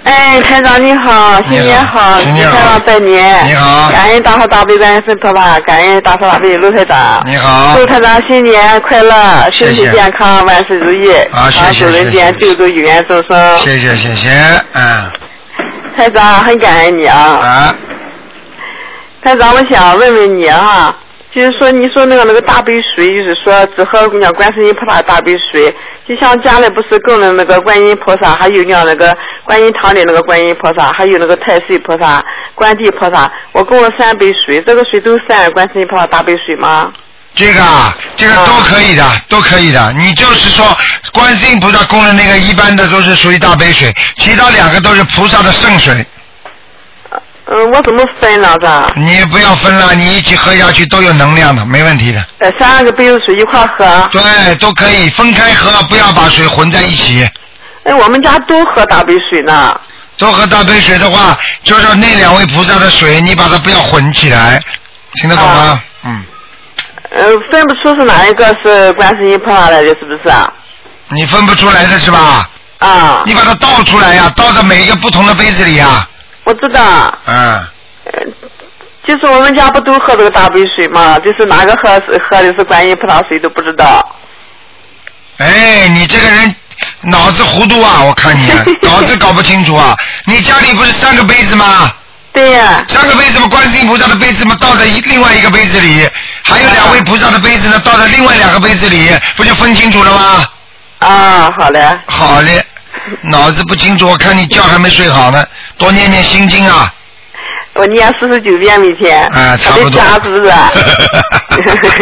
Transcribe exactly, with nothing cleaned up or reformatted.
哎，台长你好，新年好， 新年好， 台长拜年。 你好， 感恩大慈大悲观世音菩萨，感恩大慈大悲卢台长。 你好， 祝台长新年快乐，身体健康，万事如意， 啊，谢谢， 救人间，救助有缘众生。 谢谢谢谢，嗯。 台长很感恩你啊。 啊。 台长，我想问问你啊。就是说，你说那个那个大杯水，就是说只喝那观世音菩萨大杯水，就像家里不是供的那个观音菩萨，还有那那个观音堂里那个观音菩萨，还有那个太岁菩萨、观地菩萨，我供了三杯水，这个水都算观世音菩萨大杯水吗？ 这个啊，这个都可以的，啊、都可以的。你就是说，观世音菩萨供的那个一般的都是属于大杯水，其他两个都是菩萨的圣水。 嗯，我怎么分呢？这你不要分了，你一起喝下去都有能量的，没问题的。 呃，三个杯子水一块喝。 对，都可以分开喝，不要把水混在一起。 哎，我们家都喝大杯水呢。 都喝大杯水的话，就是那两位菩萨的水，你把它不要混起来，听得懂吗？啊、嗯。 呃，分不出是哪一个是观世音菩萨来的，是不是啊？ 你分不出来的是吧？ 啊。 你把它倒出来呀、啊，倒在每一个不同的杯子里呀、啊。 我知道。 嗯。 就是我们家不都喝这个大杯水吗？就是哪个喝喝的是观音菩萨水都不知道。 哎，你这个人脑子糊涂啊！我看你脑子搞不清楚啊！你家里不是三个杯子吗？ 对呀。 三个杯子嘛，观世音菩萨的杯子嘛，倒在另外一个杯子里，还有两位菩萨的杯子呢，倒在另外两个杯子里，不就分清楚了吗？ 啊，好嘞。 好嘞。脑子不清楚，我看你觉还没睡好呢，多念念心经啊。 我念四十九遍每天。 啊，差不多。 加是不是？